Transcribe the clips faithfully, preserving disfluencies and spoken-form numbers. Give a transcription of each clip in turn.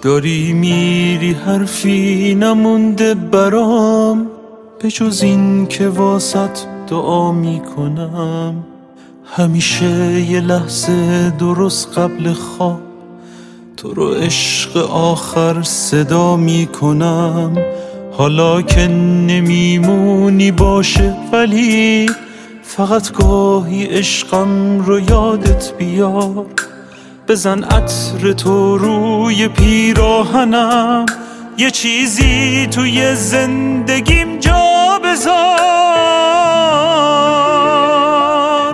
داری میری حرفی نمونده برام، به جز این که واسط دعا میکنم. همیشه یه لحظه درست قبل خواب تو رو عشق آخر صدا میکنم. حالا که نمیمونی باشه، ولی فقط گاهی عشقم رو یادت بیار. بزن عطر تو روی پیراهنم، یه چیزی توی زندگیم جا بذار.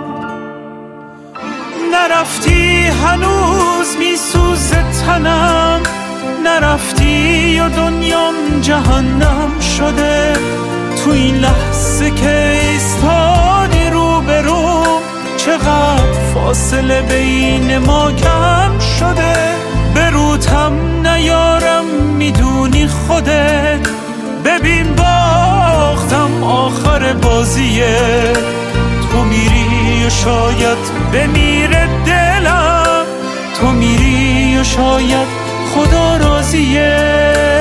نرفتی هنوز میسوزه تنم، نرفتی و دنیام جهنم شده. تو این لحظه که ایستادی رو به رو، چقدر فاصله بین ما کم شده. به روتم نیارم میدونی خودت، ببین باختم آخر بازیه. تو میری و شاید بمیره دلم، تو میری و شاید خدا راضیه.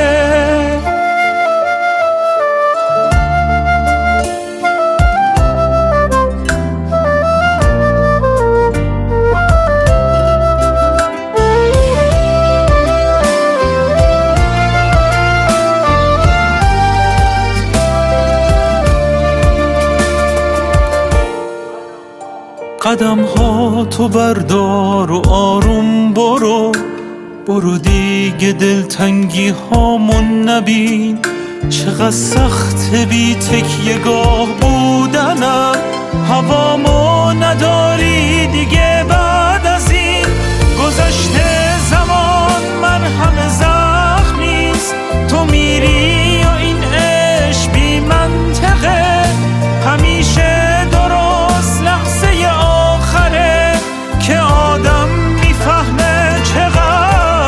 قدم ها تو بردار و آروم برو، برو دیگه دلتنگی هامون نبین. چقدر سخت بی تکیه گاه بودنم، هوامو نداری دیگه.